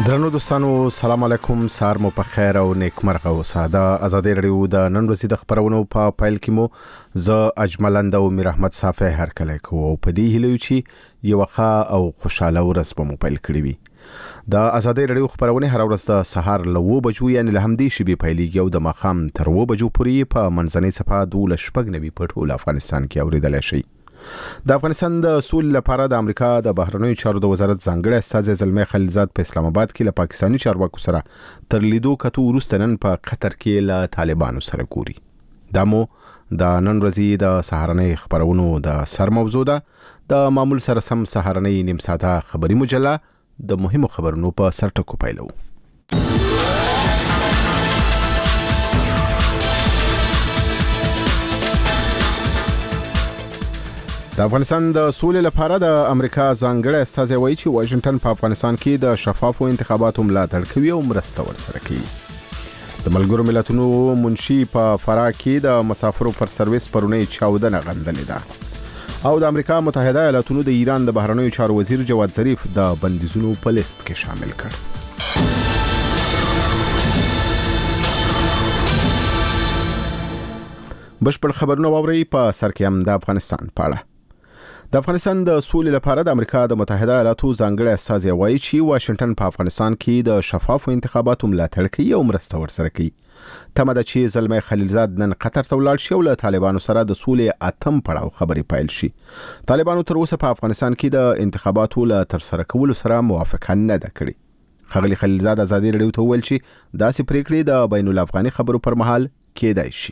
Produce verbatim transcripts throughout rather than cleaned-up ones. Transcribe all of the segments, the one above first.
درنو دوستانو سلام علیکم، سار مو په خیر او نیکمرغه اوسه. د آزادۍ رادیو د نن ورځې د خبرونو په پیل کې مو زه اجملند او میر احمد صافی هرکلی کوو او په دې هیله چې یو ښه او خوشاله ورځ به مو پیل کړې وي. د آزادۍ رادیو خبرونه هر ورځ د سهار له اوه بجو یعنې له همدې شیبې پیلېږي او د ماښام تر اوه بجو پورې په منځنۍ څپه دولس شپږ نوي په ټول افغانستان کې اورېدلی شئ. د افغانستان د سولې لپاره د امریکا د بهرنیو چارو د وزارت ځانګړی استازی زلمی خلیلزاد په اسلام آباد کې له پاکستاني چارواکو سره تر لیدو کتو وروسته نن په قطر کې له طالبانو سره ګوري. دا مو د نن ورځې د سهارنۍ خبرونو د سر موضوع ده. د معمول سره سم سهارنۍ نیم ساعته خبري مجله د مهمو خبرونو په سر ټکو پیلو. د افغانستان د سولې لپاره د امریکا ځانګړی استازی وایي چې واشنگټن په افغانستان کې د شفافو انتخاباتو ملاتړ کوي او مرسته ورسره کوي. د ملګرو ملتونو منشي په فراه کې د مسافرو پر سرویس پرونی چاودنه غندلې ده او د امریکا متحده ایالاتونو د ایران د بهرنیو چارو وزیر جواد ظریف د بندیزونو په لیست کې شامل کړ. بشپړ خبرونه واورئ په سر کې هم د افغانستان په اړه. د افغانستان د سولې لپاره د امریکا د متحده ایالاتو ځانګړی استازی وایي چې واشنگټن په افغانستان کې د شفافو انتخاباتو ملاتړ کوي او مرسته ورسره کوي. تمه ده چې زلمی خلیلزاد نن قطر ته ولاړ شي او له طالبانو سره د سولې اتم پړاو خبرې پیل شي. طالبانو تر اوسه په افغانستان کې د انتخاباتو له ترسره کولو سره موافقه نه ده کړې. ښاغلي خلیلزاد آزادۍ رادیو ته وویل چې داسې پریکړې د بین الافغاني خبرو پر مهال کېدای شي.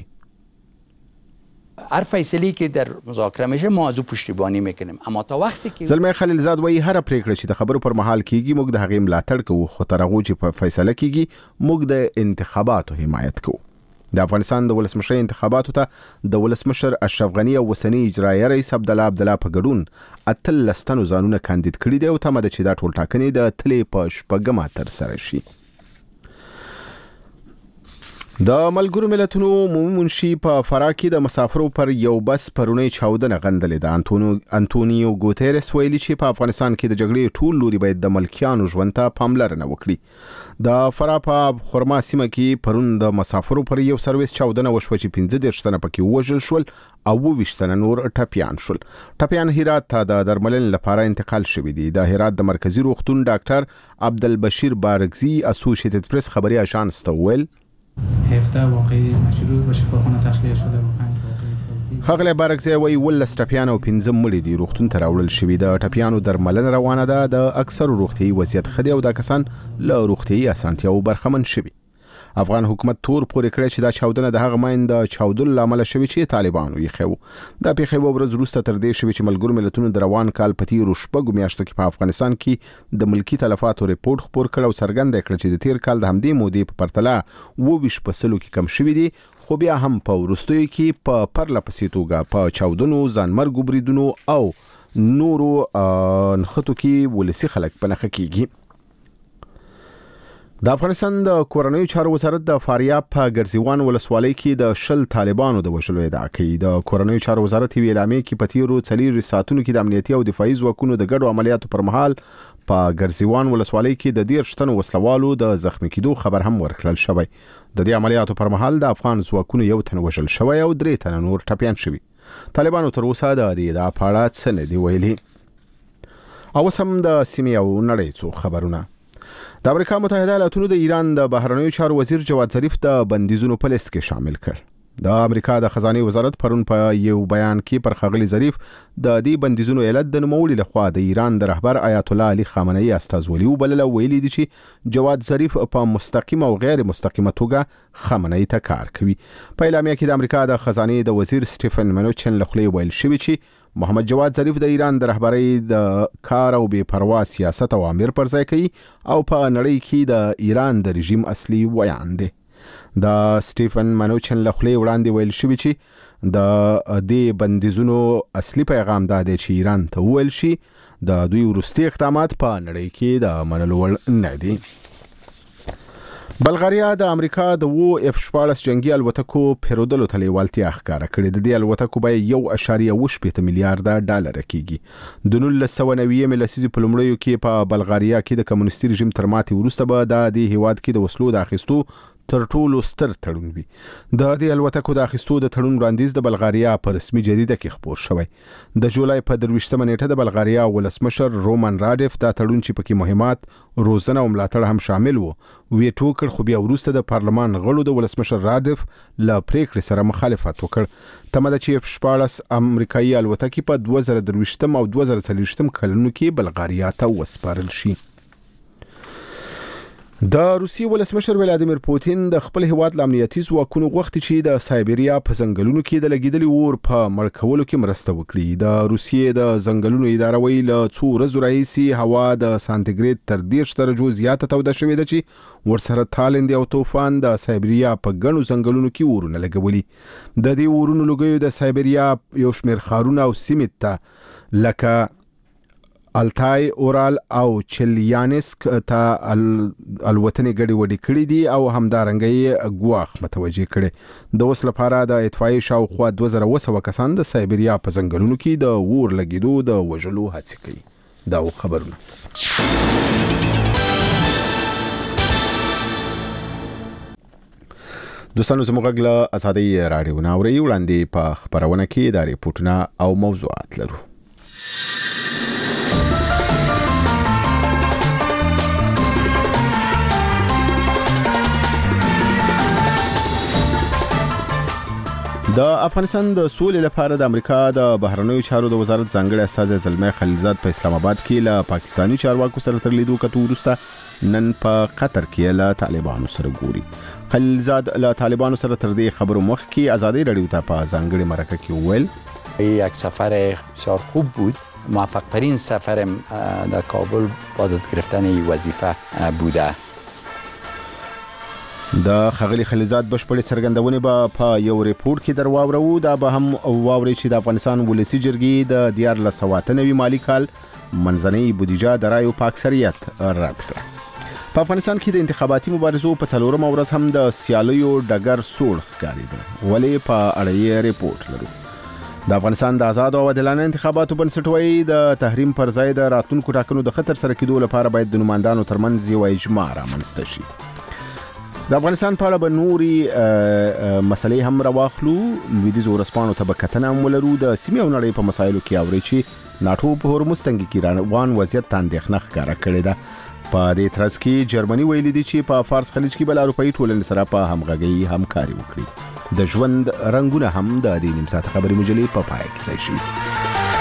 هر فیصله که در مذاکره میشه ما از او پشتیبانی میکنیم، اما تا وقتی که زلمی خلیلزاد وایي هر پریکړه چې د خبرو پر مهال کیږي موږ د هغې ملاتړ کوو، خو تر هغو چې په فیصله کیږي موږ د انتخاباتو حمایت کوو. د افغانستان د ولسمشر انتخاباتو ته د ولسمشر اشرف غني او اوسني اجرایه رئیس عبدالله عبدالله په ګډون اتلس تنو ځانونه کاندید کړي دي او تمه ده چې دا ټول ټاکنې د تلې په شپږمه ترسره شي. د ملګرو ملتونو منشي په فراه کې د مسافرو پر یو بس پرونی چاودنه غندلې ده. انټونیو ګوتيرس ویلي چې په افغانستان کې د جګړې ټول لوري باید د ملکیانو ژوند ته پاملرنه وکړي. د فراه په خرما سیمه کې پرون د مسافرو پر یو سرویس چاودنه وشوه چې پنځه دېرش تنه پکې ووژل شول او اووه ویشت تنه نور ټپیان شول. ټپیان هرات ته د درملنې لپاره انتقال شوي دي. د هرات د مرکزی روغتون ډاکټر عبدالبشیر بارګزي اسوسییټډ پریس خبري اژانس ته ویل هفده واقعی مشروع به شفاخانه تخلیه شده و پنج واقعی فوتی. ښاغلی بارګزی وایي ولس ټپیان او پنځه مړي دي روغتون ته راوړل شوي. د ټپیانو درملنه روانه ده. د اکثرو روغتیایي وضعیت ښه دی او دا کسان له روغتیایي اسانتیاوو برخمن شوي. افغان حکومت تور پورې کړی چې دا چاودنه د هغه ماین د چاودلو له امله شوي چې طالبانو یې خو دا پیښه یوه ورځ وروسته تر دې شوي چې ملګرو ملتونو د روان کال په تیرو شپږو میاشتو کې په افغانستان کې د ملکي تلفاتو ریپورت خپور کړ او څرګنده کړه چې د تیر کال د همدې مودې په پرتله اووه ویشت په سلو کې کم شوي دي، خو بیا هم په وروستیو کې په پرله پسې توګه په چاودنو، ځانمرګو بریدونو او نورو نښتو کې ولسي خلک په نښه کیږي. د افغانستان د کورنیو چارو وزارت د فاریاب په ګرزیوان ولسوالۍ کې د شل طالبانو د وژلو ادعا کوي. د کورنیو چارو وزارت یوې اعلامیې کې په تیرو څلېرویشت ساعتونو کې د امنیتي او دفاعي ځواکونو د ګډو عملیاتو پر مهال په ګرزیوان ولسوالۍ کې د دېرش تنو وسلوالو د زخمي کېدو خبر هم ورکړل شوی. د دې عملیاتو پر مهال د افغان ځواکونو یو تن وژل شوی او درې تنه نور ټپیان شوي. طالبانو تر اوسه د دې ادعا په اړه څه نه دي ویلي. او اوس هم د سیمې او نړۍ څو خبرونه. د امریکا متحده ایالاتونو د ایران د بهرنیو چارو وزیر جواد ظریف د بندیزونو په لیست کې شامل کړ. د امریکا د خزانه وزارت پرون په یو بیان کې پر ښاغلي ظریف د دې بندیزونو علت د نوموړي لخوا د ایران د رهبر آیت الله علي خامنه‌ای استازولي وبلله. ویلي دي چې جواد ظریف په مستقیم او غیر مستقیمه توګه خامنه‌ای ته کار کوي. په اعلامیه کې د امریکا د خزانه د وزیر سټیفن منوچن لخوا ویل شوی چې محمد جواد ظریف د ایران د رهبرۍ د کار او بې پروا سیاست او امر پر ځای کوي او په نړۍ کې د ایران د رژیم اصلي ویان دی. د سټیفن منوچن له خولې وړاندې ویل شوي چې د دې بندیزونو اصلي پیغام دا دی چې ایران ته وویل شي د دوی وروستي اقدامات په نړۍ کې د منلو وړ نه دي. بلغاریا د امریکا د و اف شپاړس جنگي الوتکو پیرودلو ته لیوالتیا ښکاره کړې. د دې الوتکو بیه یو اشاریه اووه شپېته میلیارډه ډالر کېږي. د نولس سوه نوي لسیزې په لومړیو کې په بلغاریا کې د کمونیستي رژیم تر ماتې وروسته به د دې هیواد کې د وسلو د اخیستو تر ټولو ستر تړون وي. د دې الوتکو د اخیستو د تړون وړاندیز د بلغاریا په رسمي جریده کې خپور شوی. د جولای په درویشتمه نیټه د بلغاریا ولسمشر رومان رادیف دا تړون چې پکې مهمات، روزنه او ملاتړ هم شامل وو ویټو کړ، خو بیا وروسته د پارلمان غړو د ولسمشر رادیف له پریکړې سره مخالفت وکړ. تمه ده چې اف شپاړس امریکایي الوتکې په دوه زره درویشتم او دوه زره څلوېښتم کلونو کې بلغاریا ته وسپارل شي. د روسیې ولسمشر ولادیمیر پوتین د خپل هیواد له امنیتي ځواکونو غوښتي چې د سایبریا په ځنګلونو کې د لګیدلي اور په مړ کولو کې مرسته وکړي. د روسیې د ځنګلونو اداره وایي له څو ورځو راهیسې هوا د سانتیګریډ تر دېرش درجو زیاته توده شوې ده چې ورسره تالندې او طوفان د سایبریا په ګڼو ځنګلونو کې اورونه لګولي. د دې اورونو لګیو د سایبریا یو شمېر ښارونه او سیمې ته لکه التای، اورال او چلیانسک ته الوتنې ګډې وډې کړې دي او همدارنګه یې ګواښ متوجه کړي. د اوس لپاره د اطفائیې شاوخوا دوه زره اووه سوه کسان د سایبریا په ځنګلونو کې د اور لګېدو د وژلو هڅې کوي. دا خبرونه دوستانو زموږ غږ له ازادۍ راډیو نه اورئ. وړاندې په خپرونه کې د ریپورټونه او موضوعات لرو. د افغانستان د سولې لپاره د امریکا د بهرنیو چارو د وزارت ځانګړي استازی زلمي خلیلزاد په اسلام آباد کې له پاکستاني چارواکو سره تر لیدو کتو وروسته نن په قطر کې له طالبانو سره ګوري. خلیلزاد له طالبانو سره تر دې خبرو مخکې ازادي رادیو ته په ځانګړي مرکه کې وویل یک سفر بسیار خوب بود. موفق ترین سفرم در کابل بعد از گرفتن این وظیفه بوده. د ښاغلي خلیلزاد بشپړې څرګندونې به په یو ریپورټ کې در واورو. دا به هم واورئ چې د افغانستان ولسي جرګې د دیارلس سوه اته نوي مالي کال منځنۍ بودیجه د رایو په اکثریت رد کړه. په افغانستان کې د انتخاباتي مبارزو په څلورمه ورځ هم د سیالیو ډګر سوړ ښکارېده. ولې په اړه یې ریپورټ لرو. د افغانستان د آزاد او عادلانه انتخاباتو بنسټ وایي د تحریم پر ځای د راتلونکو ټاکنو د خطر سره کېدو لپاره باید د نمایندانو ترمنځ یو اجماع رامنځته شي. د افغانستان په اړه به نوري مسلې هم راواخلو. لویدیځو ورځپاڼو ته به کتنه هم ولرو. د سیمې او نړۍ په مسایلو کې اورئ چې ناټو په هرمز تنګي کې روان وضعیت ته اندېښنه ښکاره کړې ده. په دې ترڅ کې جرمني ویلي دي چې په فارس خلیج کې به له اروپایي ټولنې سره په همغږۍ همکاري وکړي. د ژوند رنګونه هم د دې نیم ساعته خبري مجلې په پای کې ځای شوي.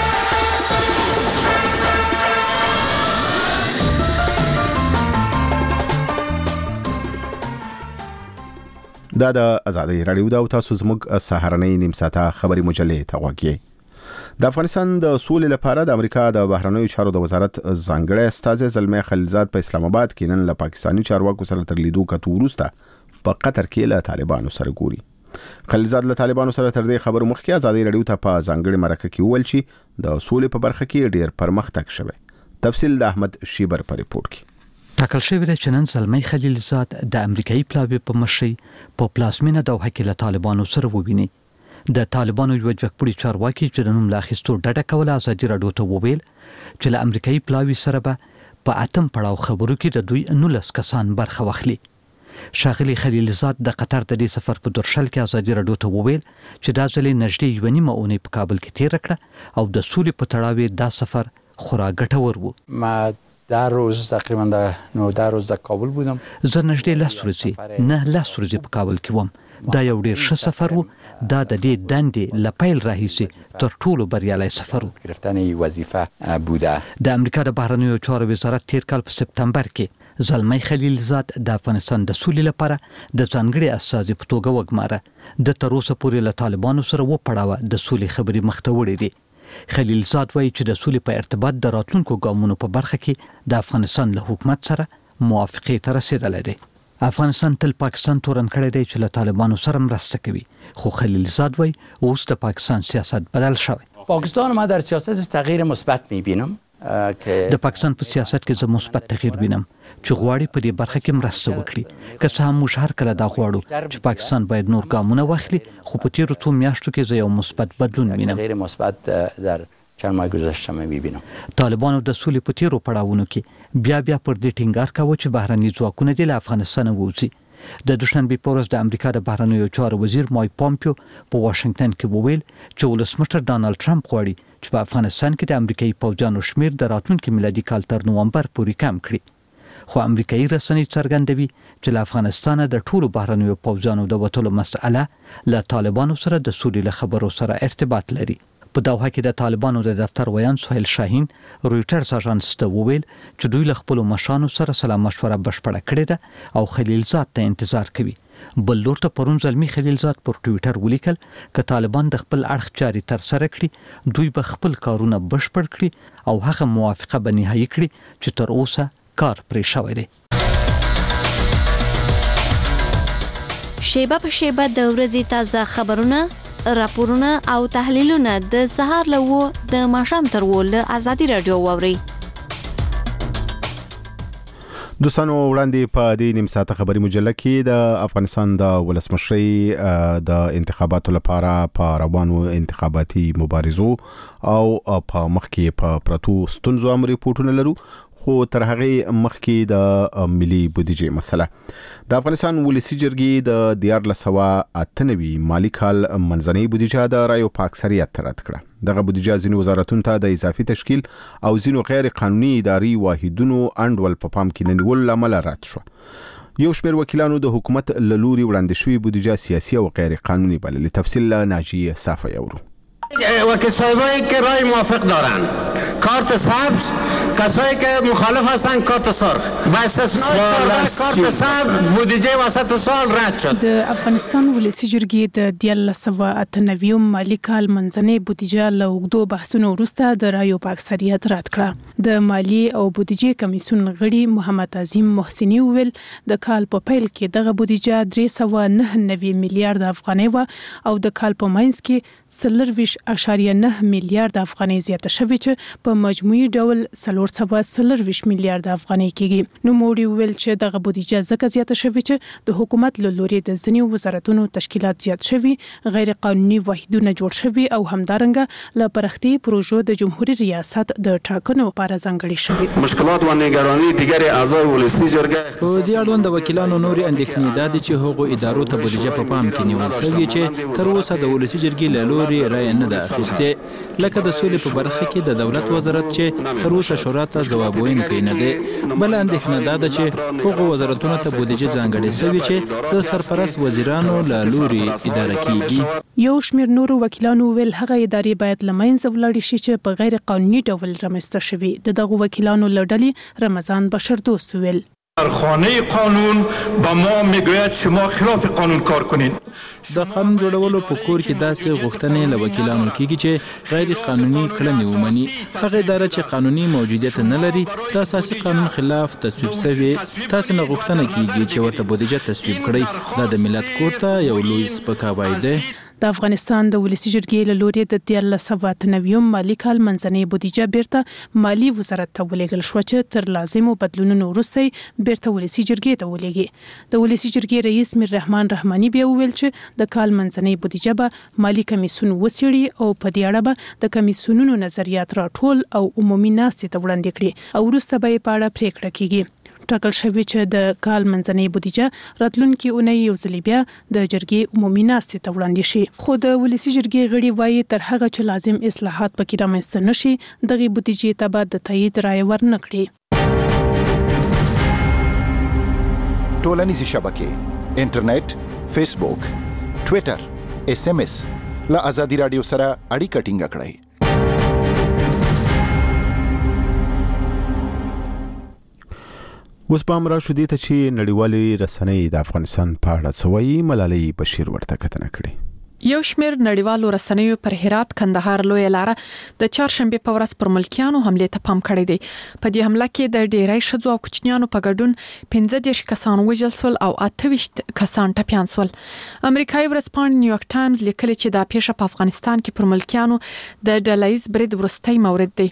دا د ازادۍ رادیو دا او تاسو زموږ سهارنۍ نیم ساعته خبري مجلې ته غوږ یې. د افغانستان د سولې لپاره د امریکا د بهرنیو چارو د وزارت ځانګړي استازی زلمي خلیلزاد په اسلام آباد کې نن له پاکستاني چارواکو سره تر لیدو کتو وروسته په قطر کې له طالبانو سره ګوري. خلیلزاد له طالبانو سره تر دې خبرو مخکې ازادۍ رادیو ته په ځانګړي مرکه کې وویل چې د سولې په برخه کې ډېر پرمختګ شوی. تفصیل د احمد شیبر په ریپورت کې. ټاکل شوی دی چې نن زلمي خلیلزاد د امریکایي پلاوي په مشرۍ په پلازمینه دوحه کې له طالبانو سره وویني. د طالبانو یو جګپوړي چارواکي چې د نوم له اخیستو ډډه کوله ازادي رادیو ته وویل چې له امریکایي پلاوي سره به په اتم پړاو خبرو کې د دوی نولس کسان برخه واخلي. ښاغلي خلیلزاد د قطر د دې سفر په درشل کې ازادي رادیو ته وویل چې دا ځلې نږدې یوه نیمه اونۍ په کابل کې تېره کړه او د سولې په تړاو دا سفر خورا ګټور و. ما در روز تقریبا در نوده روز در کابل بودم. زه نږدې لس ورځې نه لس ورځې په کابل کې وم. دا یو ډېر ښه سفر و. دا د دې دندې له پیل راهیسې تر ټولو بریالی سفر و. گرفتن وظیفه بوده. د امریکا د بهرنیو چارو وزارت تیر کال په سپتامبر کې زلمي خلیلزاد د افغانستان د سولې لپاره د ځانګړي استازي په توګه وګماره. د تر اوسه پورې له طالبانو سره وپړاوه د سولې خبرې مخته وړې دي. خلیلزاد وایي چې د سولې په ارتباط د راتلونکو ګامونو په برخه کې د افغانستان له حکومت سره موافقې ته رسیدلی دی. افغانستان تل پاکستان تورن کړی دی چې له طالبانو سره مرسته کوي، خو خلیلزاد وایي اوس د پاکستان سیاست بدل شوی. پاکستان ما در سیاست تغییر مثبت می‌بینم. د پاکستان په سیاست کې زه مثبت تغییر وینم چې غواړي په دې برخه کې مرسته وکړي که څه هم موږ هر کله دا غواړو چې پاکستان باید نور ګامونه واخلي خو په تیرو څو میاشتو کې زه یو مثبت بدلون وینم غیر مثبت در چند ماه گذشته می‌بینم. طالبانو د سولې په تیرو پړاوونو کې بیا بیا پر دې ټینګار کاوه چې بهرني ځواکونه د افغانستان ووځي. د دوشنبه په ورځ د امریکا د بهرنیو چارو وزیر مایک پامپیو په واشنگټن کې وویل چې ولسمشر ډانلډ ټرمپ غواړي چې په افغانستان کې د امریکایي پوځیانو شمیر د راتلونکي میلادي کال تر نومبر پورې کم کړي. خو امریکایي رسنۍ څرګندوي چې له افغانستانه د ټولو بهرنیو پوځیانو د وټولو مسأله له طالبانو سره د سولې له خبرو سره ارتباط لري. په دوحه کې د طالبانو د دفتر ویان سهیل شاهین رويټرز اژانس ته وویل چې دوی له خپل مشانو سره سلا مشوره بشپړه کړې ده او خلیلزاد ته انتظار کوي. بل لور ته پرون زلمی خلیلزاد پر ټوئیټر ولیکل ک طالبان د خپل اړخ جاري تر سره کړي دوی به خپل کارونه بشپړ کړي او هغه موافقه به نهایی کړي چې تر اوسه کار پرې شوی دی. شیبه په شیبه د ورځې تازه خبرونه راپورونه او تحلیلونه د سهار له و د ماښام تر و له ازادي رادیو واوري. دوستانو وړاندې په دې نیم ساعته خبري مجله کې د افغانستان د ولسمشرۍ د انتخاباتو لپاره په روانو انتخاباتي مبارزو او په مخ کې په پرتو ستونزو هم ریپورتونه لرو خو تر هغه مخکې د ملي بودیجې مسله. د افغانستان ولسی جرګې د دیار لسوا اتنوي مالی کال منځنۍ بودیجه د رایو په اکثریت رد کړه. دغه بودیجه ځینو وزارتونو ته د اضافي تشکیل او ځینو غیر قانوني اداري واحدونو انډول په پام کې نه نیول لامل رد شو. یو شمېر وکیلانو د حکومت له لوري وړاندې شوې بودیجه سیاسي او غیر قانوني بللې. تفصیل له ناجیه صافی اورو. وکیل صاحبایی که رای موافق دارن کارت سبز، کسایی که مخالف هستن کارت سرخ، با استثنای کارت سبز بودجه وسط سال رد شد. د افغانستان ولسی جرګې د دیارلس سوه اته نوي مالی کال منځنۍ بودیجه له اوږدو بحثونو وروسته د رایو په اکثریت رد کړه. د مالی او بودیجې کمیسیون غړي محمد عظیم محسنی وویل د کال په پیل کې دغه بودیجه درې سوه نهه نوي میلیارډ افغانۍ و او د کال په منځ کې څلور اشاریه نه میلیارډ افغانۍ زیاته شوې چې په مجموعي ډول څلور سوه څلرویشت میلیارډ افغانۍ کېږي. نو موړي ویل چې دغه بودیجه ځکه زیاته شوې چې د حکومت له لوري د ځینې وزارتونو تشکیلات زیات شوي، غیر قانوني واحدونه جوړ شوي او همدارنګه له پرختي پروژو د جمهوریت ریاست د ټاکنو لپاره ځانګړي شوي. مشکلات و نگرانی دیگر اعضای ولسی جرګه په دې اړوند د وکیلانو نوري اندېښنې دا دي چې هغو ادارو ته بودیجه په پام کې نیول شوې چې تر اوسه د ولسی جرګې له لوري رای نه ده اخیسته، لکه د سولې په برخه کې د دولت وزارت چې تر اوسه شورا ته ځواب ویونکی نه دی. بل اندېښنه دا ده چې هغو وزارتونو ته بودیجه ځانګړې شوې چې د سرپرست وزیرانو له لوري اداره کیږي. یو شمېر نورو وکیلانو ویل هغه ادارې باید له منځه ولاړې شي چې په غیر قانوني ډول رامنځته شوي. د دغو وکیلانو له ډلې رمضان بشردوست ویل در خانه قانون به ما میگوید شما خلاف قانون کار کنین. د قانون جوړولو په کور کې داسې غوښتنې له وکیلانو کېږي چې غیر قانوني کړنې ومني. هغه اداره چې قانوني موجودیت نه لري د اساسي قانون خلاف تصویب شوی، تاسو نه غوښتنه کېږي چې ورته بودیجه تصویب کړئ. دا د ملت کور ته یو لوی سپکاوی دی. د افغانستان د ولسی جرګې له لوري د دیارلس سوه اته نوي مالی کال منځنۍ بودیجه بیرته مالی وزارت ته ولېږل شوه چې تر لازمو بدلونونو وروسته بیرته ولسی جرګې ته ولېږي. د ولسی جرګې رئیس میر رحمان رحماني بیا وویل چې د کال منځنۍ بودیجه به مالی کمیسیون وڅېړي او په دې اړه به د کمیسیونونو نظریات راټول او عمومي ناستې ته وړاندې کړي او وروسته به یې په اړه پریکړه کیږي. ټاکل شوی چې د کال منځنۍ بودیجه راتلونکي اونۍ یو ځل بیا د جرګې عمومي ناستې ته وړاندې شي. خو د ولسی جرګې غړي وایي تر هغه چې لازم اصلاحات پکې رامنځته نشي دغه بودیجې ته به د تایید رایه ورنه کړي. ټولنیزې شبکې انټرنیټ، فیسبوک، ټوئیټر، اس ام اس له ازادي رادیو سره اړیکه ټینګه کړئ. اوس په امر شو دي ته چې نړیوالې رسنۍ د افغانستان په اړه څه وایي. ملالۍ بشیر ورته کتنه کړې. یو شمېر نړیوالو رسنیو پر هرات کندهار لوی لاره د چهارشنبه په ورځ پر ملکیانو حمله ته پام کړی دی. په دې حمله کې د ډیری شذو او کوچنیانو په ګډون پنځه دېرش کسان وژل شول او اته ویشت کسان ټپیان شول. امریکایي ورځپاڼه نیویارک ټایمز لیکلي چې دا پیښه په افغانستان کې پر ملکیانو د ډلهییز برید وروستی مورد دی.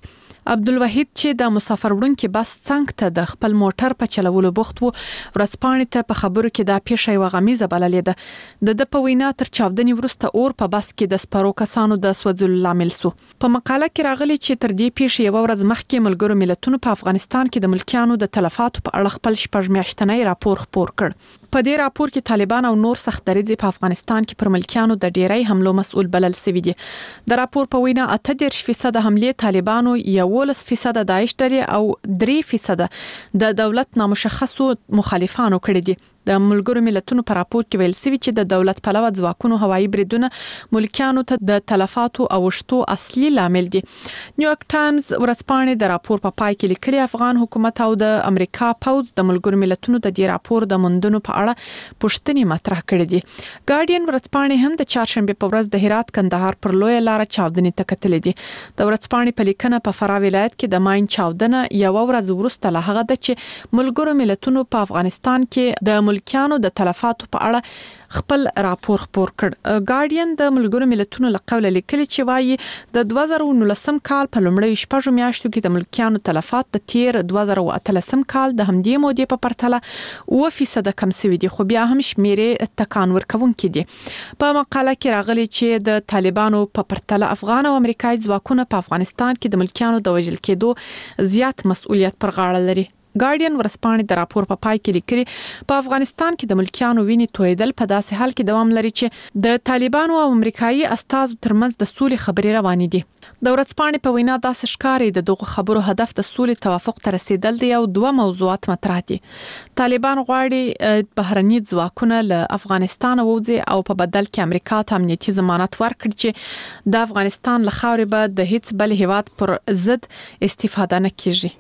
عبدالوحید چې د مسافر وړونکي بس څنګ ته د خپل موټر په چلولو بوخت وو ورځپاڼې ته په خبرو کې دا پیښه یوه غمیزه بللې ده د ده په وینا تر چاودنې وروسته اور په بس کې د سپرو کسانو د سوځلو لامل سو. په مقاله کې راغلي چې تر دې پیښې یوه ورځ مخکې ملګرو ملتونو په افغانستان کې د ملکیانو د تلفاتو په اړه خپل شپږ میاشتنی راپور خپور کړ. په دې راپور کې طالبان او نور سخت دریځ په افغانستان کې پر ملکیانو د ډیری حملو مسؤل بلل شوی دي. د راپور په وینا اته دېرش فیصد حملې طالبانو، یوولس فیصد داعش ډلې او درې فیصد د دولت نامشخصو مخالفانو کړي دي. د ملګرو ملتونو په راپور کې ویل شوی چې د دولت پلوه ځواکونو هوایي بریدونه ملکیانو ته د تلفاتو او وشتو اصلي لامل دي. نیویارک ټایمز ورځپاڼې د راپور په پای کې لیکلي افغان حکومت او د امریکا پوځ د ملګرو ملتونو د دې راپور د موندنو په اړه پوښتنې مطرح کړې دي. ګارډین ورځپاڼې هم د چهارشنبه په ورځ د هرات کندهار پر لوی لار چاودنې ته کتلې دي. د ورځپاڼې په لیکنه په فراه ولایت کې د ماین چاودنه یو ورځ وروسته له هغه د چې ملګرو ملتونو په افغانستان کې د ملکیانو د تلفاتو په اړه خپل راپور خپور کړ. ګارډین د ملګرو ملتونو له قوله لیکلي چې وایي د دوه زره نولسم کال په لومړیو شپږو میاشتو کې د ملکیانو تلفات د تیر دوه زره اتلسم کال د همدې مودې په پرتله اوه فیصد کم شوي دي، خو بیا هم شمیرې تکان ورکوونکي دي. په مقاله کې راغلي چې د طالبانو په پرتله افغان او امریکایي ځواکونه په افغانستان کې د ملکیانو د وژل کېدو زیات مسؤلیت پر غاړه لري. ګارډین ورځپاڼې د راپور په پای کې لیکلي په افغانستان کې د ملکیانو وینې تویدل په داسې حال کې دوام لري چې د طالبانو او امریکایي استازو ترمنځ د سولې خبرې روانې دي. د ورځپاڼې په وینا داسې ښکاري د دغه خبرو هدف د سولې توافق ته رسیدل دي او دوه موضوعات مطرح دي. طالبان غواړي بهرني ځواکونه له افغانستان ووځي او په بدل کې امریکا ته امنیتي ضمانت ورکړي چې د افغانستان له خاورې به د هیڅ بل هیواد پر ضد استفاده نه کیږي.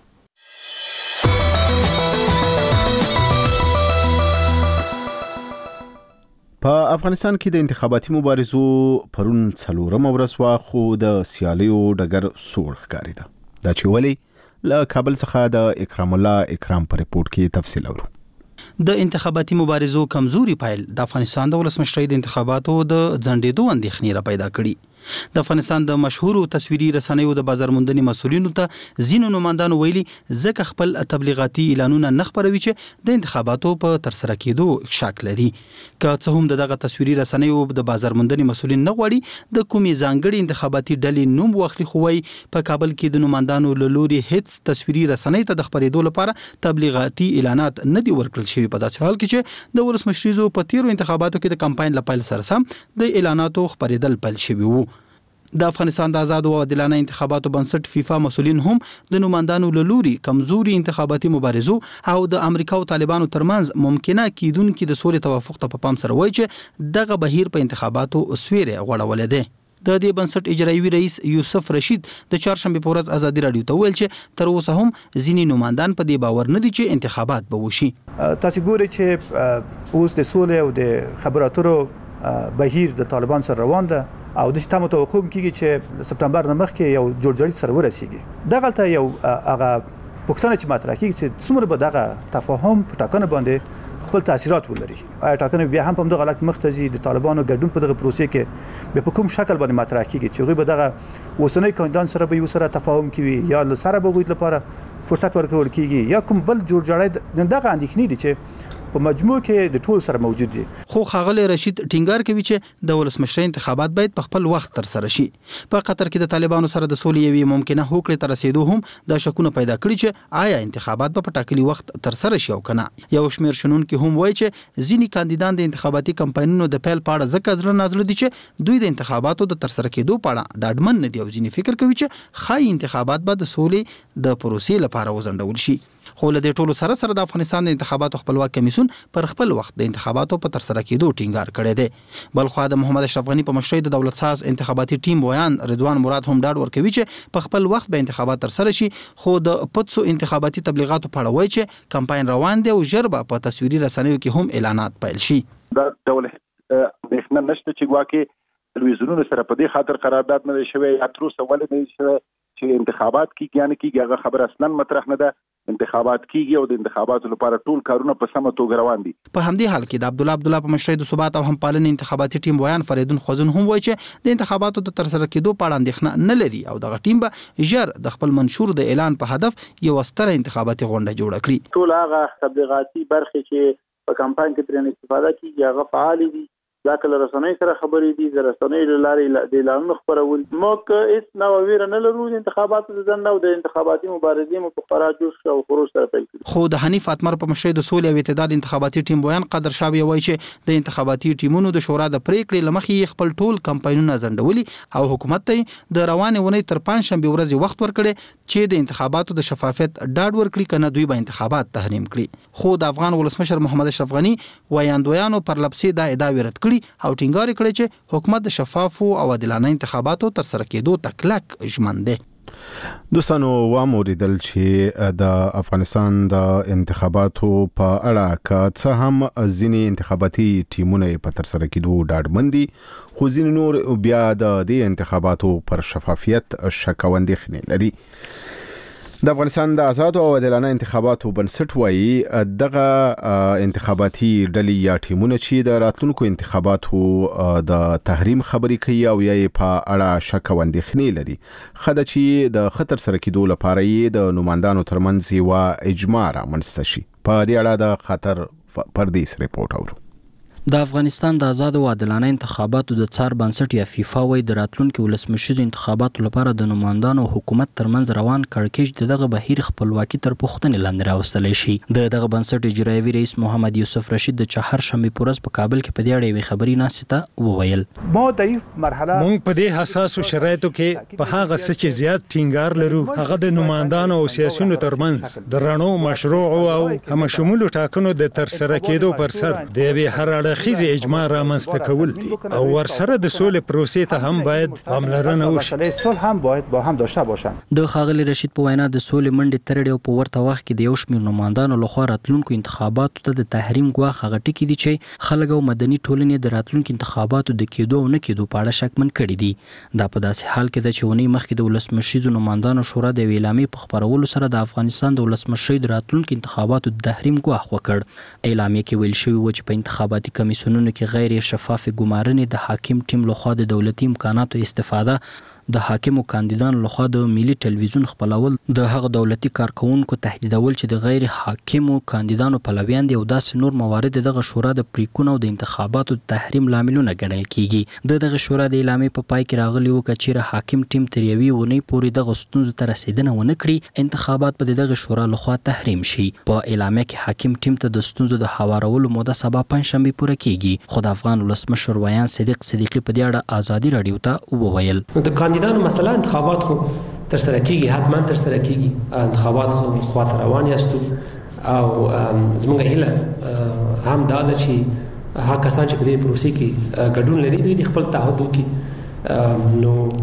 په افغانستان کې د انتخاباتي مبارزو پرون څلورمه ورځ وا خو د سیالیو ډګر سوړ ښکارېده. دا چې ولې له کابل څخه د اکرام الله اکرام په ریپورت کې تفصیل اورو. د انتخاباتي مبارزو کمزوري پایل د افغانستان د ولسمشرۍ د انتخاباتو د ځنډېدو اندېښنې را پیدا کړي. د افغانستان د مشهورو تصویري رسنیو د بازار موندنې مسولینو ته ځینو نمائندانو ویلي ځکه خپل تبلیغاتي اعلانونه نه خپروي چې د انتخاباتو په ترسره کېدو شک لري. که څه هم دغه تصویري رسنیو د بازار موندنې مسولین نه غواړي د کومې ځانګړي انتخاباتي ډلې نوم واخلي، خو وايي په کابل کې د نمائندانو له لوري هیڅ تصویري رسنۍ ته د خپرېدو لپاره تبلیغاتي اعلانات نه دي ورکړل شوي. په داسې حال کې چې د ولسمشریزو په تیرو انتخاباتو کې د کمپاین له پیل سره سم د اعلاناتو خپرېدل پیل شوي وو. د افغانستان د آزاد او عادلانه انتخاباتو بنسټ فیفا مسولین هم د نمائندانو له لوري کمزوري انتخاباتي مبارزو او د امریکا او طالبانو ترمنځ ممکنه کیدونکو د سولې توافق ته په پام سره وایي چې دغه بهیر په انتخاباتو سویره غوړولې ده. د دې بنسټ اجرایي رئیس یوسف رشید د چهارشنبه په ورځ ازادي رادیو ته ویل چې تر اوسه هم ځینې نمائندان په دې باور نه دي چې انتخابات به وشي. تاسو ګورئ چې اوس د سولې او د خبراتو بهیر د طالبان سره روان ده او د ستامو توقع کیږي چې سپتمبر نه مخکې یو جوړجاړی سره ورسیږي. دغه ته یو هغه پوښتنه چې مطرح کیږي چې څومره به دغه تفاهم په ټاکنه باندې خپل تاثیرات ولري. آیا ټاکنه بیا هم په دغه حالت مختزي د طالبانو ګډون په دغه پروسې کې به په کوم شکل باندې مطرح کیږي چې هغه به دغه وسنۍ کاندیدان سره به یو سره تفاهم کوي یا سره به غوډ لپاره فرصت ورکول کیږي یا کوم بل جوړجاړی دغه اندېښنې دي چې په مجموع کې د ټول سره موجود دي. خو ښاغلی رشید ټینګار کوي چې د ولسمشرۍ انتخابات باید په خپل وخت تر سره شي. په قطر کې د طالبانو سره د سولې یوې ممکنه هوکړې تر رسیدو هم د شکونه پیدا کړي چې آیا انتخابات په ټاکلي وخت تر سره شي او کنه. یو شمېر شنونکي هم وایي چې ځینې کاندیدان د انتخاباتي کمپاینونو د پیل په اړه ځکه زړه نازړه دي چې دوی د انتخاباتو د تر سره کېدو په اړه ډاډمن نه دي او ځینې فکر کوي چې ښایي انتخابات به د سولې د پروسې لپاره وځنډول شي. خو له دې ټولو سره سره د افغانستان د انتخاباتو خپلواک کمیسیون پر خپل وخت د انتخاباتو په تر سره کېدو ټینګار کړی دی. بلخوا د محمد اشرف غنی په مشرۍ د دولت ساز انتخاباتي ټیم ویان رضوان مراد هم ډاډ ورکوي چې په خپل وخت به انتخابات تر سره شي، خو د پدسو انتخاباتي تبلیغاتو په اړه وایي چې کمپاین روان دی او ژر به په تصویري رسنیو کې هم اعلانات پیل شي. دا ډول اندېښنه نشته چې ګواکې تلویزیونونو سره په دې خاطر قرارداد نه شوی یا تر اوسه ولې نه شوی چې انتخابات کیږي، یعنی کیږي هغه خبر اصلا مطرح نه ده. انتخابات کیږي او د انتخاباتو لپاره ټول کارونه په سمه توګه روان دي. په همدې حال کې د عبد الله عبد الله په مشرۍ د ثبات او همپالنې انتخاباتي ټیم ویان فریدون خوزن هم وایي چې د انتخاباتو د ترسره کېدو په اړه اندېښنه نه لري او دغه ټیم به ژر د خپل منشور د اعلان په هدف یو ستره انتخاباتي غونډه جوړه کړي. ټول هغه تبلیغاتي برخې چې په کمپاین کې ترې استفاده کیږي هغه فعال دي. دا کله رسنۍ سره خبرې دي، د رسنۍ لارې د اعلانونو خبرول. موږ هیڅ نو ویره نه لرو د انتخاباتو د ځنډ او د انتخاباتي مبارزې مو په خورا جوش او خروج سره پیل کړي. خو د حنیف اتمر په مشرۍ د سولې او اعتدال انتخاباتي ټیم بیان قدر شاوی وایي چې د انتخاباتي ټیمونو د شورا د پریکړې لمخې خپل ټول کمپاینونه ځنډولي او حکومت ته د روانې ونې تر پنځشنبه ورځې وخت ورکړي چې د انتخاباتو د شفافیت ډاډ ورکړي کنه دوی به انتخابات تحریم کړي. خو د افغان ولسمشر محمد اشرف غنی وایاندویانو پر لپسې دا ادعا ورد کړي او ټینګار کړی چې حکومت د شفافو او عادلانه انتخاباتو تر سره کېدو تکلک ژمن دی. دوستانو واموریدل چې د افغانستان د انتخاباتو په اړه که څه هم ځینې انتخاباتي ټیمونه په تر سره کېدو ډاډمن دي، خو ځینې نور بیا د دې انتخاباتو پر شفافیت شک او اندېښنې لري. د افغانستان د آزاد او عادلانه انتخاباتو بنسټ وایي دغه انتخاباتي ډلې یا ټیمونه چې د راتلونکو انتخاباتو د تحریم خبرې کوي او یې په اړه شک او اندېښنې لري، خده چې د خطر سره کېدو لپاره یې د نوماندانو ترمنځ یوه اجماع رامنځته شي. په دې اړه د خطر پردیس ریپورت اورو. د افغانستان د آزاد او عادلانه انتخاباتو د څار بنسټ یا فیفا وایي د راتلونکو ولسمشریزو انتخاباتو لپاره د نوماندانو حکومت ترمنځ روان کړکېچ دغه بهیر خپلواکي تر پوښتنې لاندې راوستلی شي. د دغه بنسټ اجرایوي رئیس محمد یوسف رشید د چهارشنبې په ورځ په کابل کې په دې اړه یوې خبري ناستې ته وویل: ما ضعیف مرحله موږ په دې حساسو شرایطو کې په هغه څه چې زیات ټینګار لرو هغه د نوماندانو او سیاسيونو ترمنځ د رڼو مشروع او همشمولو ټاکنو د تر سره کېدو پر سر د یوې هر اړخیزې اجماع رامنځته کول دي او ورسره د سولې پروسې ته هم باید پاملرنه وشي. صلح هم باید با هم داشته باشند. د ښاغلي رشید په وینا د سولې منډې ترړې او په ورته وخت کې د یو شمېر نوماندانو لخوا راتلونکو انتخاباتو ته د تحریم ګواښ هغه ټکي دي چې خلک او مدني ټولنې د راتلونکو انتخاباتو د کېدو او نه کېدو په اړه شکمن کړي دي. دا په داسې حال کې ده چې ونې مخکې د ولسمشریزو نوماندانو شورا د یوې اعلامیې په خپرولو سره د افغانستان د ولسمشرۍ د راتلونکو انتخاباتو د تحریم ګواښ وکړ. اعلامیې کې ویل شوي و چې په انتخاباتي کمیسیونونو کې غیر شفاف ګمارنې د حاکم ټیم لخوا د دولتي امکاناتو استفاده، د حاکمو کاندیدانو لخوا د ملي ټلویزیون خپلول، د هغه دولتي کارکونکو تهدیدول چې د غیر حاکمو کاندیدانو پلویان دي او داسې نور موارد دغه شورا د پریکون او د انتخاباتو د تحریم لاملونه ګڼل کیږي. د دغه شورا د اعلامیې په پای کې راغلی و چې چیرې حاکم ټیم تر یوې اونۍ پورې دغه ستونزو ته رسیدنه ونه کړي، انتخابات به د دغه شورا لخوا تحریم شي. په اعلامیه کې حاکم ټیم ته د ستونزو د هوارولو موده سبا پنځشنبه پوره کیږي. خو د افغان ولسمشر ویان صدیق صدیقی په دې اړه ازادي رادیو ته وویل: د کاندیدانو مثلا انتخابات خو تر سره کیږي، حتما تر سره کیږي، انتخابات خو خواته روان یاستو او زموږ هیله هم دا ده چې هغه کسان چې په دې پروسې کې ګډون لري دوی خپل تعهد وکړي.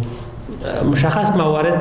نو مشخص موارد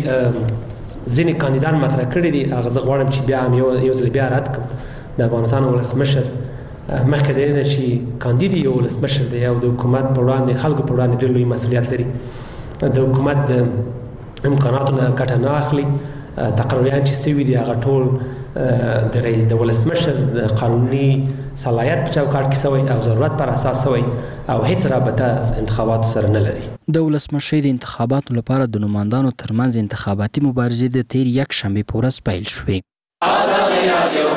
چې ځینې کاندیدان مطرح کړي دي هغه زه غواړم چې بیا هم یو ځل بیا رد کړم. د افغانستان ولسمشر مخکې دی نه چې کاندید یو ولسمشر دی او د حکومت په وړاندې خلکو په وړاندې ډېر لوی مسؤلیت لري. د حکومت د امکاناتو نه ګټه نه اخلي. تقریبا چې سوي دي هغه ټول د رئیس د ولسمشر د قانوني صلاحیت په چوکاټ کې سوی او ضرورت پر اساس سوی او هیڅ رابطه انتخاباتو سره نه لري. د ولسمشرۍ د انتخاباتو لپاره د نوماندانو ترمنځ انتخاباتي مبارزې د تیر یک شنبه په ورځ پیل شوې. آزادي رادیو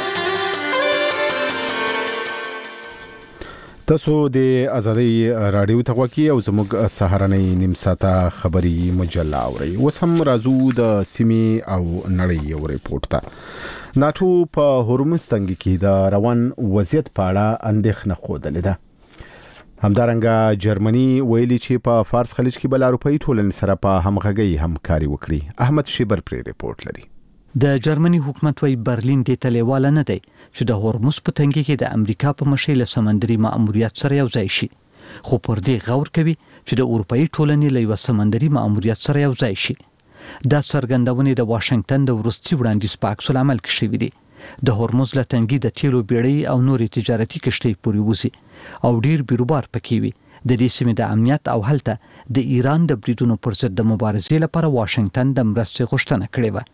تاسو د ازادي رادیو ته غوږی او زموږ سهارنۍ نیم ساعته خبري مجله اورئ. اوس هم راځو د سیمې او نړۍ یو ریپورت ته. ناټو په هورمز تنګي کې د روان وضعیت په اړه اندېښنه ښودلې ده. همدارنګه جرمني ویلي چې په فارس خلیج کې بل اروپایي ټولنې سره په همغږۍ همکاري وکړي. احمد شیبر پرې ریپورت لري. د جرمني حکومت وی برلین دې ته لیواله نه دی چې د هورمز په تنګي کې د امریکا په مشۍ له سمندري مأموریت سره یو ځای شي، خو پر دې غور کوي چې د اروپایي ټولنې له یو سمندري مأموریت سره یو ځای شي. دا څرګندونې د واشنگټن د وروستي وړاندیز په عکس العمل کې شوي دي. د هورمز له تنګي د تیلو بیړۍ او نورې تجارتي کشتۍ پورې وځي او ډیر بیروبار پکې وي. د دې سیمې د امنیت او هلته د ایران د بریدونو پر ضد د مبارزې لپاره واشنگټن د مرستې غوښتنه کړې وه.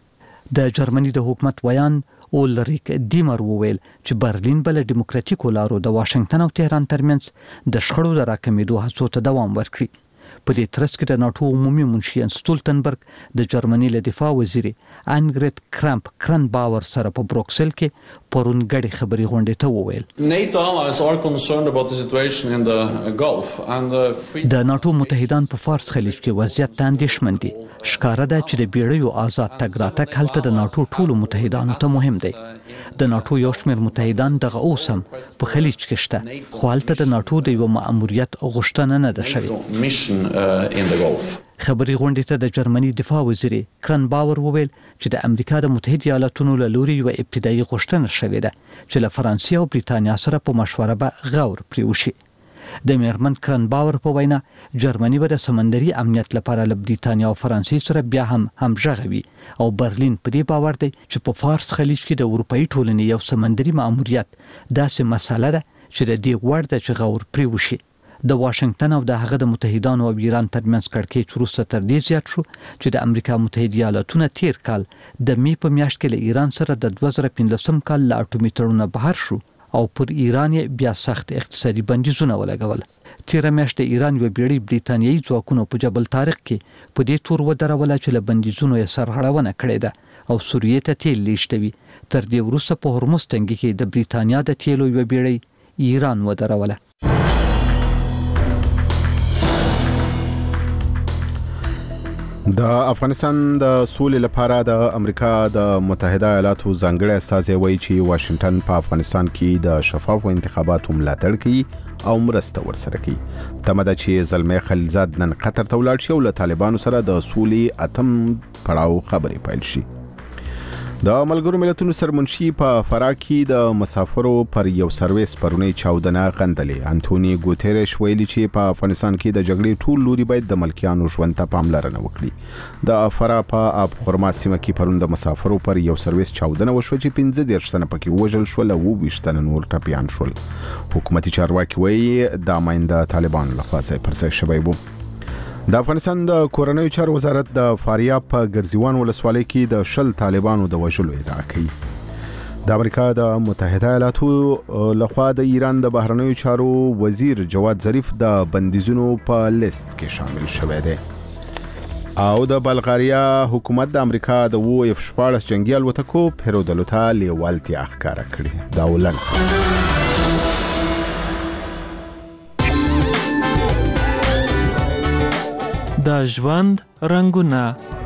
د جرمني د حکومت ویان اولریک دیمر وویل چې برلین بل ډیموکراتیکو لارو د واشنگټن او تهران ترمنځ د شخړو د راکمېدو هڅو ته دوام ورکړي. په دې ترڅ کې د ناتو عمومي منشي سټولتنبرګ د جرمني له دفاع وزیر انګریت کرامپ کرن باور سره په بروکسل کې پرون غړي خبري غونډې ته وویل NATO allies are concerned about the situation in the Gulf and د ناتو متحدان په فارس خلیج کې وضعیت ته اندېښمن دي. ښکاره ده چې د بیړیو آزاد تګ راتګ هلته د ناتو ټولو متحدانو ته مهم دی. د ناتو یو شمېر متحدان دغه اوس هم په خلیج کې شته، خو هلته د ناتو د یو مأموریت غوښتنه نه ده شوې. خبري غونډې ته د جرمني دفاع وزیر کرن باور وویل چې د امریکا د متحده ایالاتونو له لوري یو ابتدایي غوښتنه شوې ده چې له فرانسې او بریتانیا سره په مشوره به غور پرې وشي. د میرمن کرن باور په وینا جرمني به د سمندري امنیت لپاره له بریتانیا او فرانسې سره بیا هم همغږی وي او برلین په دې باور دی چې په فارس خلیج کې د اروپאי ټولنې یو سمندري مأموریت داسې مسله ده چې د دې وړ ده چې غور پرې وشي. د واشنگټن او د هغه د متحدانو او ایران ترمنځ کړکېچ وروسته تر دې زیات شو چې د امریکا متحده ایالاتونه تیر کال د می په میاشت کې له ایران سره د دوه زره پنځلسم کال له اټومي تړون بهر شو او پر ایران بیا سخت اقتصادي بندیزونه ولګول. تیر میاشت د ایران یو بیړۍ بریتانیایي ځواکونو په جبل طارق کې په دې تور ودروله چې له بندیزونو یې سرغړونه کړې ده او سوریې ته تیل لیږدوي. تر دې وروسته په هرمز تنګي کې د بریتانیا د تیلو یو بیړۍ ایران ودروله. د افغانستان د سولې لپاره د امریکا د متحده ایالاتو ځانګړي استازي وایي چې واشنگټن په افغانستان کې د شفافو انتخاباتو ملاتړ کوي او مرسته ورسره کوي. تمه ده چې زلمي خلیلزاد نن قطر ته ولاړ شي او له طالبانو سره د سولې اتم پړاو خبرې پیل شي. د ملګرو ملتونو سرمنشي په فراه کې د مسافرو پر یو سرویس پرونی چاودنه غندلې. انټونی ګوتيريش ویلي چې په افغانستان کې د جګړې ټول لوري باید د ملکیانو ژوند ته پاملرنه وکړي. د فراه په آب خرما سیمه کې پرون د مسافرو پر یو سرویس چاودنه وشوه چې پنځه دېرش تنه پکې وژل شول او اووه ویشت تنه نور ټپیان شول. حکومتي چارواکي وایي دا ماینده طالبانو لخوا ځای پر ځای شوی و. د افغانستان د کورنیو چارو وزارت د فاریاب په ګرځیوان ولسوالۍ کې د شل طالبانو د وژلو ادعا کوي. د امریکا د متحده ایالاتو لخوا د ایران د بهرنیو چارو وزیر جواد ظریف د بندیزونو په لیست کې شامل شوی دی. او د بلغاریا حکومت د امریکا د او اف شپاړس جنگي الوتکو پیرودلو ته لیوالتیا ښکاره کړې. دا ولن د ژوند رنگونه.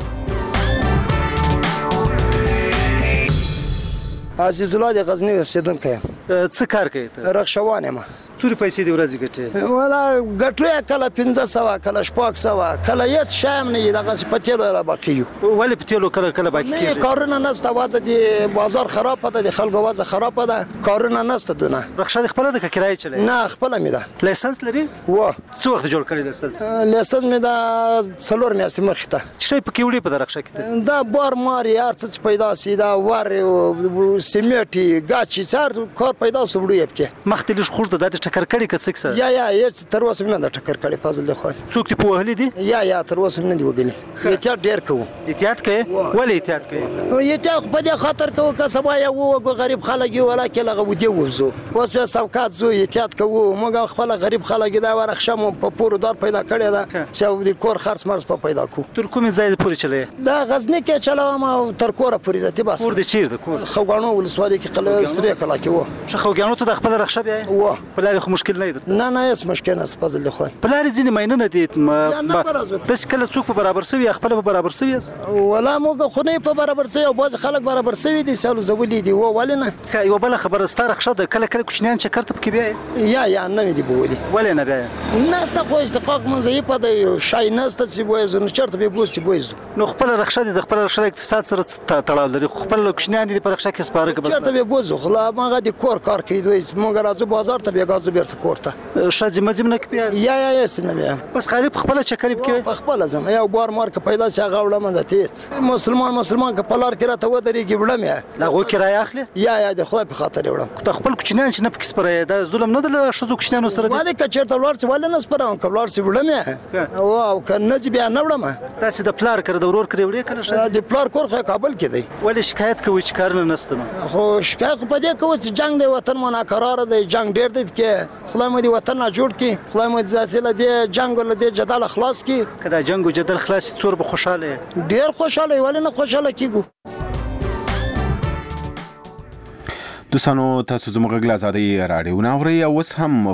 عزیز الله د غزنی اوسیدونکی یم. څه کار کوي ته؟ رخشوان یم. څوري پیسې دی ورځي ګټي؟ ولا ګټو کله پنځه سوه کله شپږ سوه کله هیڅ شایم نه دغه پتیلو لا باقی یو. ولې پتیلو کله کله باقی کیږي؟ کارونه نسته وازه دی بازار خراب ده د خلکو وازه خراب ده کارونه نسته دونه. رخصت خپل د کرایه چلی؟ نه خپل می ده. لایسنس لري؟ و څو وخت جوړ کړی لایسنس؟ لایسنس می ده څلور میاشتې مخکې ته. چې په کې وړي په رخصت کې دا بار ماري هر څه پیدا سي دا ور سیمټي ګاچي سر کار پیدا سوړي په مختلف خورده د ټکر کړي کڅ یا یا هیڅ تر اوسه نه د ټکر کړي فاضل دی خو څوک تی په وهلي دي یا یا تر اوسه نه دی وګلی احتیاط ډیر کوو احتیاط کوي ولې احتیاط کوي احتیاط په دې خاطر کوو که سبا یو وګ غریب خلک یو ولا کې لغه ودی وزو واسه سوکات زو احتیاط کوو موږ خپل غریب خلک دا ورخشم په پورو دار پیدا کړی دا چې د کور خرڅ مرز په پیدا کو تر کومه ځای پورې چلے دا غزنی کې چلاوم او تر کوره پورې ځتی بس کور د چیر د کور خوګانو ولسوالۍ کې قله سری کلا کې و چې خوګانو ته د خپل رخصه بیا و په لاري خو مشکل نه دی نه نه هیڅ مشکل نه فضل خو په لاري ځینې ماینونه دي بس کله څوک په برابر سوي خپل په برابر سوي ولا موږ خو نه په برابر سوي او باز خلک برابر سوي دي سالو زولې دي و ولنه یو بل خبر ستاره خشه د کله کله کوچنیان چې کرته پکې بیا یا یا نه دی بولی ولې نه بیا ناسته خو استقاق منځي په د شای ناسته چې بوز نو چرته به بوز چې بوز نو خپل رخصه د خپل رخصه اقتصاد سره تړاو لري خپل کوچنیان دي په رخصه کې سپاره کې بس چرته به بوز خو لا ماغه د کور کار کوي دوی موږ راځو بازار ته به راځو بیرته کورته شاځي مزم نه کوي یا یا یا سینه بس خالي خپل چکر کوي خپل ځم یا بار مار که پیدا شي غوړه من ته مسلمان مسلمان که پلار کې راته ودرېږي وړم یا لاغو کرای اخلي یا یا د خدای په خاطر وړم ته خپل کوچنیان چې نه پکې سپره دا ظلم نه د شزو کوچنیانو سره دی ولی که چیرته ولر څه ولې نه سپره که ولر څه وړم یا او که نه بیا نه وړم تاسو د پلار کړ د ورور کړی وړي کنه د پلار کور خو کابل کې دی ولی شکایت کوي چې کار نه نستنو خو شکایت په دې کوي چې جنگ دی وطن مو ناقرار دی جنگ ډیر دی کې خدای مو دې وطن نه جوړ کړي خدای مو ذاتي له دې جنگ له دې جدل خلاص کړي کله جنگ او جدل خلاص څور به خوشاله ډیر خوشاله ولی نه خوشاله کیږو دوستانو تاسو زموږ غږ له ازادۍ راډیو نه اورئ او اوس هم